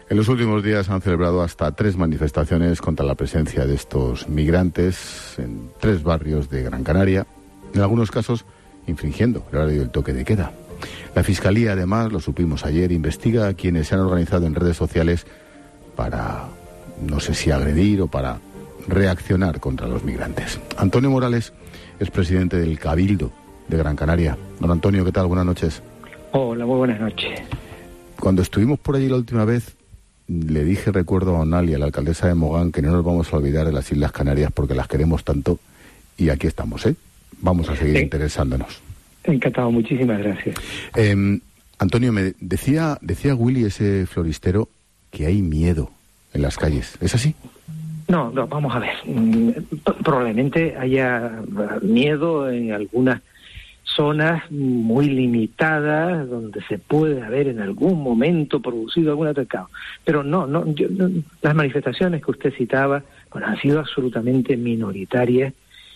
En los últimos días han celebrado hasta 3 manifestaciones contra la presencia de estos migrantes en 3 barrios de Gran Canaria, en algunos casos infringiendo el horario del toque de queda. La Fiscalía, además, lo supimos ayer, investiga a quienes se han organizado en redes sociales para, no sé si agredir o para reaccionar contra los migrantes. Antonio Morales es presidente del Cabildo de Gran Canaria. Don Antonio, ¿qué tal? Buenas noches. Hola, muy buenas noches. Cuando estuvimos por allí la última vez, le dije, recuerdo a Onalia, la alcaldesa de Mogán, que no nos vamos a olvidar de las Islas Canarias porque las queremos tanto, y aquí estamos, ¿eh? Vamos a seguir interesándonos. Encantado, muchísimas gracias. Antonio, me decía Willy, ese floristero, que hay miedo en las calles. ¿Es así? No, vamos a ver. Probablemente haya miedo en algunas zonas muy limitadas donde se puede haber en algún momento producido algún atentado. Pero las manifestaciones que usted citaba, bueno, han sido absolutamente minoritarias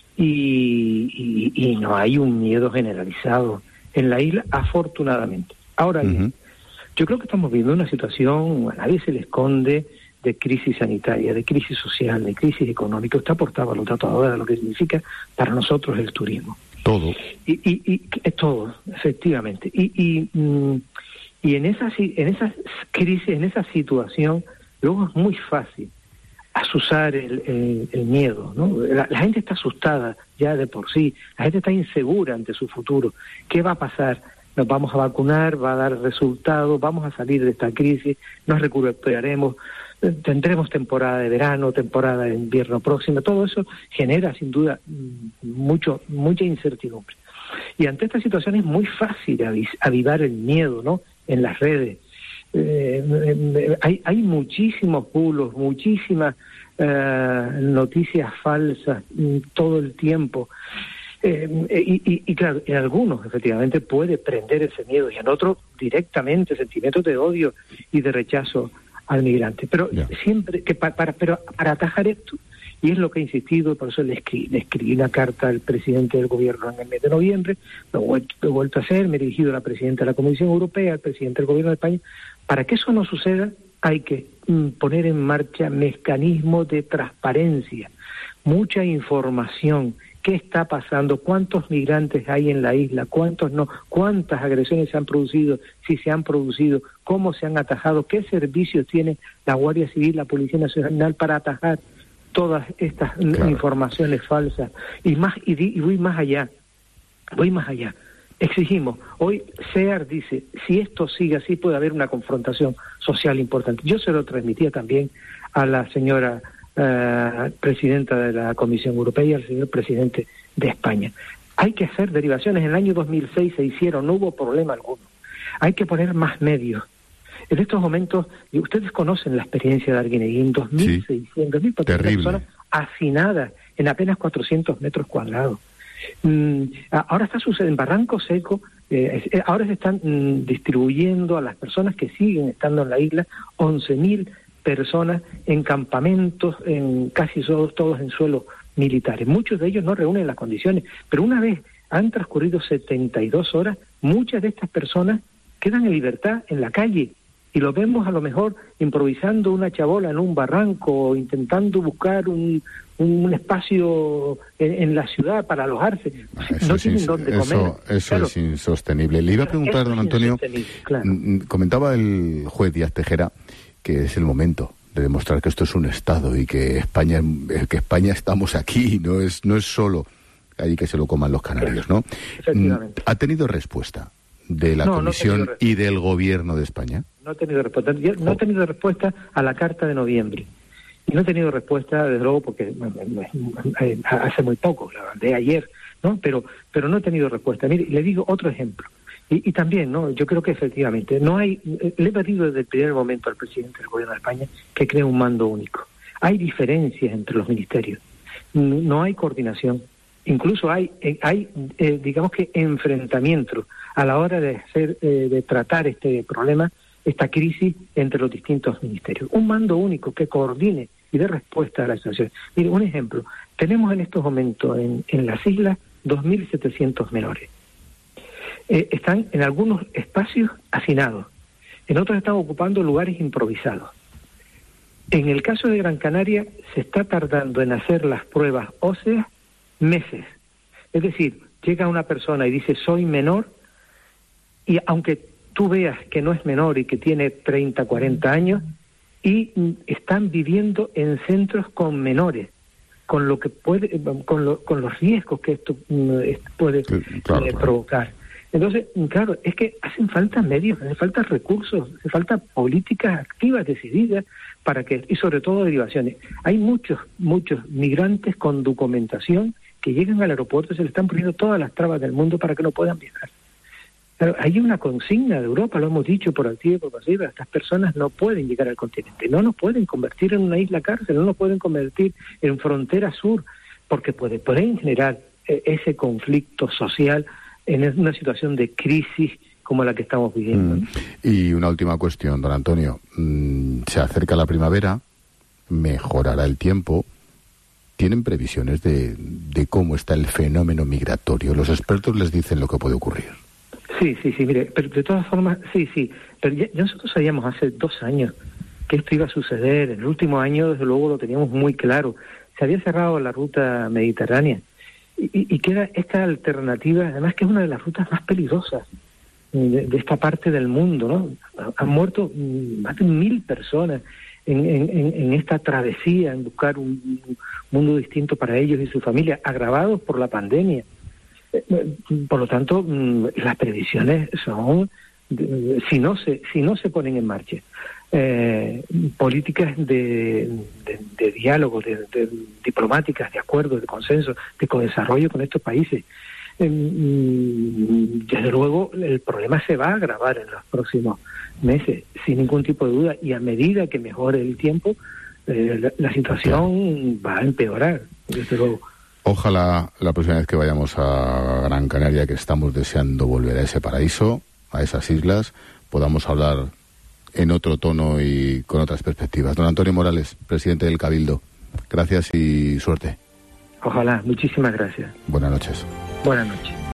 y no hay un miedo generalizado en la isla, afortunadamente. Ahora bien, yo creo que estamos viviendo una situación, a nadie se le esconde, de crisis sanitaria, de crisis social, de crisis económica. Usted aportaba los datos ahora de lo que significa para nosotros el turismo. Todo. Y todo, efectivamente. Y en esas crisis, en esa situación, luego es muy fácil asusar el miedo, ¿no? La gente está asustada ya de por sí, la gente está insegura ante su futuro. ¿Qué va a pasar? Nos vamos a vacunar, va a dar resultados, vamos a salir de esta crisis, nos recuperaremos, tendremos temporada de verano, temporada de invierno próxima. Todo eso genera sin duda mucha incertidumbre. Y ante esta situación es muy fácil avivar el miedo, ¿no? En las redes. Hay muchísimos bulos, muchísimas noticias falsas todo el tiempo. Y claro, en algunos efectivamente puede prender ese miedo y en otros directamente sentimientos de odio y de rechazo al migrante. Pero siempre que para atajar esto, y es lo que he insistido, por eso le escribí una carta al presidente del gobierno en el mes de noviembre, lo he vuelto a hacer, me he dirigido a la presidenta de la Comisión Europea, al presidente del gobierno de España. Para que eso no suceda hay que poner en marcha mecanismos de transparencia, mucha información. ¿Qué está pasando? ¿Cuántos migrantes hay en la isla? ¿Cuántos no? ¿Cuántas agresiones se han producido? Si se han producido, ¿cómo se han atajado? ¿Qué servicios tiene la Guardia Civil, la Policía Nacional para atajar todas estas informaciones falsas? Y voy más allá. Exigimos, hoy SEAR dice, si esto sigue así puede haber una confrontación social importante. Yo se lo transmitía también a la señora presidenta de la Comisión Europea y al señor presidente de España. Hay que hacer derivaciones. En el año 2006 se hicieron, no hubo problema alguno. Hay que poner más medios. En estos momentos, y ustedes conocen la experiencia de Arguineguín, 2.400 personas hacinadas en apenas 400 metros cuadrados. Ahora está sucediendo en Barranco Seco, ahora se están distribuyendo a las personas que siguen estando en la isla 11.000 personas en campamentos, en casi todos en suelos militares. Muchos de ellos no reúnen las condiciones, pero una vez han transcurrido 72 horas, muchas de estas personas quedan en libertad en la calle y lo vemos a lo mejor improvisando una chabola en un barranco o intentando buscar un espacio en la ciudad para alojarse. No tienen dónde comer. Eso es insostenible. Le iba a preguntar, don Antonio, comentaba el juez Díaz Tejera que es el momento de demostrar que esto es un Estado y que España estamos aquí, no es solo ahí que se lo coman los canarios, ¿no? ¿Ha tenido respuesta de la Comisión y del Gobierno de España? No he tenido respuesta. No he tenido respuesta a la carta de noviembre. Y no he tenido respuesta, desde luego, porque hace muy poco, la mandé ayer, ¿no? Pero no he tenido respuesta. Mire, le digo otro ejemplo. Y también, ¿no? Yo creo que efectivamente le he pedido desde el primer momento al presidente del Gobierno de España que cree un mando único. Hay diferencias entre los ministerios, no hay coordinación, incluso hay digamos que enfrentamientos a la hora de tratar este problema, esta crisis entre los distintos ministerios. Un mando único que coordine y dé respuesta a la situación. Mire, un ejemplo, tenemos en estos momentos en las islas 2.700 menores. Están en algunos espacios hacinados, en otros están ocupando lugares improvisados. En el caso de Gran Canaria se está tardando en hacer las pruebas óseas meses. Es decir, llega una persona y dice soy menor, y aunque tú veas que no es menor y que tiene 30, 40 años, y están viviendo en centros con menores, con lo que puede, con los riesgos que esto puede provocar. Entonces, claro, es que hacen falta medios, hacen falta recursos, hace falta políticas activas, decididas, para que, y sobre todo derivaciones. Hay muchos migrantes con documentación que llegan al aeropuerto y se le están poniendo todas las trabas del mundo para que no puedan viajar. Pero hay una consigna de Europa, lo hemos dicho por activa y por pasiva, estas personas no pueden llegar al continente, no nos pueden convertir en una isla cárcel, no nos pueden convertir en frontera sur, porque pueden generar ese conflicto social en una situación de crisis como la que estamos viviendo. Y una última cuestión, don Antonio. Se acerca la primavera, mejorará el tiempo. ¿Tienen previsiones de cómo está el fenómeno migratorio? Los expertos les dicen lo que puede ocurrir. Sí, mire, pero de todas formas, sí, pero ya nosotros sabíamos hace 2 años que esto iba a suceder. En el último año, desde luego, lo teníamos muy claro. Se había cerrado la ruta mediterránea y queda esta alternativa, además que es una de las rutas más peligrosas de esta parte del mundo, ¿no? Han muerto más de 1.000 personas en esta travesía, en buscar un mundo distinto para ellos y su familia, agravados por la pandemia. Por lo tanto, las previsiones son, si no se ponen en marcha políticas de diálogo, de diplomáticas, de acuerdos, de consenso, de codesarrollo con estos países, desde luego el problema se va a agravar en los próximos meses, sin ningún tipo de duda, y a medida que mejore el tiempo, la situación va a empeorar, desde luego. Ojalá la próxima vez que vayamos a Gran Canaria, que estamos deseando volver a ese paraíso, a esas islas, podamos hablar en otro tono y con otras perspectivas. Don Antonio Morales, presidente del Cabildo, gracias y suerte. Ojalá, muchísimas gracias. Buenas noches. Buenas noches.